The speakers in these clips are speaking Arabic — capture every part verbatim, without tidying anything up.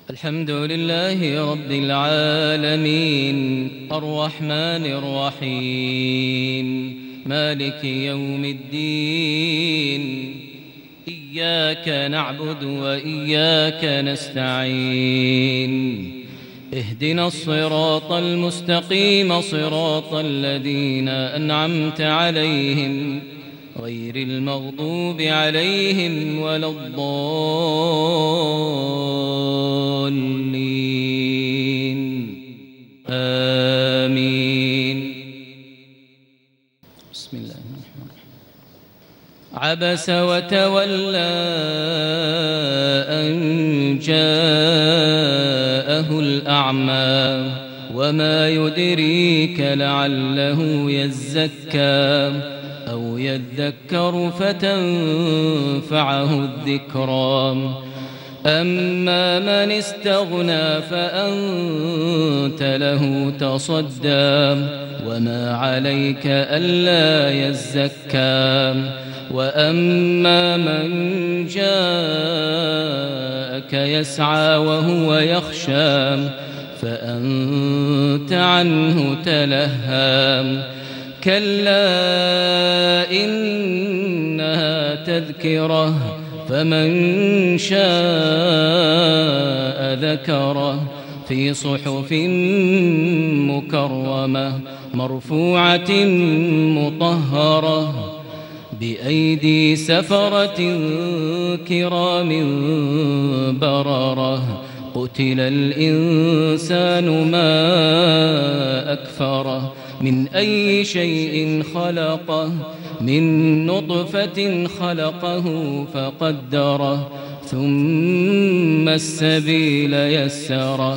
الحمد لله رب العالمين الرحمن الرحيم مالك يوم الدين إياك نعبد وإياك نستعين اهدنا الصراط المستقيم صراط الذين أنعمت عليهم غير المغضوب عليهم ولا الضالين آمين. بسم الله الرحمن الرحيم. عبس وتولى أن جاءه الأعمى وما يدريك لعله يزكى أو يذكر فتنفعه الذكرى أما من استغنى فأنت له تصدى وما عليك ألا يزكى وأما من جاءك يسعى وهو يخشى فأنت عنه تلهى كلا إنها تذكرة فمن شاء ذكره في صحف مكرمة مرفوعة مطهرة بأيدي سفرة كرام بررة قتل الإنسان ما أكفره من أي شيء خلقه من نطفة خلقه فقدره ثم السبيل يسره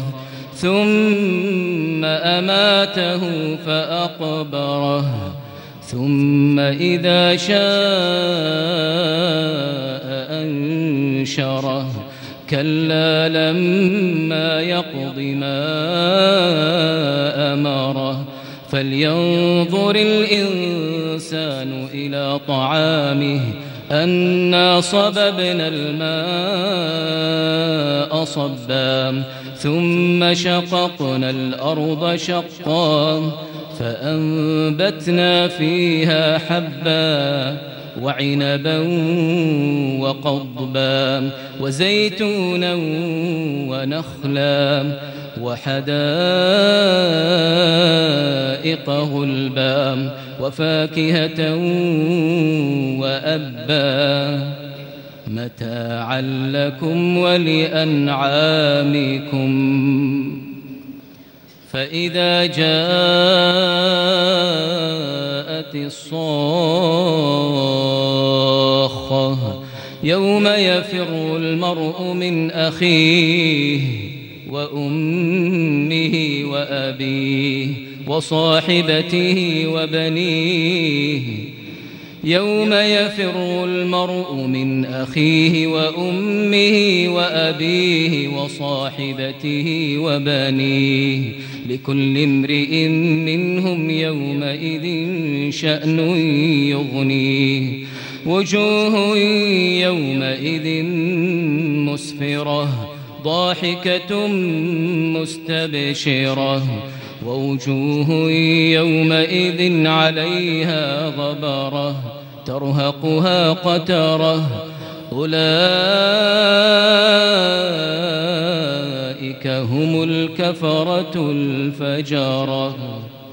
ثم أماته فأقبره ثم إذا شاء أنشره كلا لما يقض ما أمره فلينظر الإنسان إلى طعامه أنا صببنا الماء صبا ثم شققنا الأرض شقا فأنبتنا فيها حبا وعنبا وقضبا وزيتونا ونخلا وحدائق غلبا وفاكهة وأبا متاعا لكم ولأنعامكم فإذا جاءت الصاخة يوم يفر المرء من أخيه وأمه وأبيه وصاحبته وبنيه يوم يفر المرء من أخيه وأمه وأبيه وصاحبته وبنيه لكل امرئ منهم يومئذ شأن يغنيه وجوه يومئذ مسفرة ضاحكة مستبشرة ووجوه يومئذ عليها غبرة ترهقها قترة أولئك هم الكفرة الفجرة.